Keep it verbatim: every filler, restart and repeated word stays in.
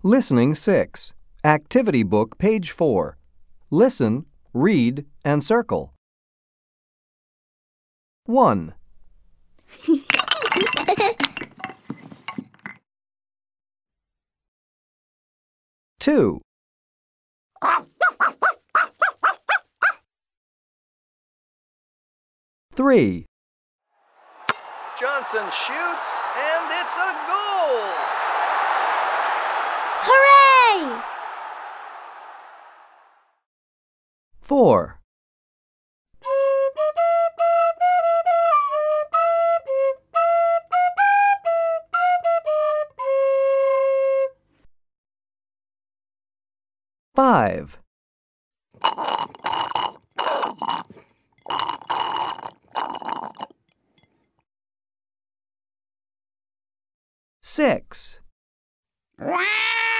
Listening six. Activity book, page four. Listen, read, and circle. one. two. three. Johnson shoots, and it's a goal! Hooray! four. five. six.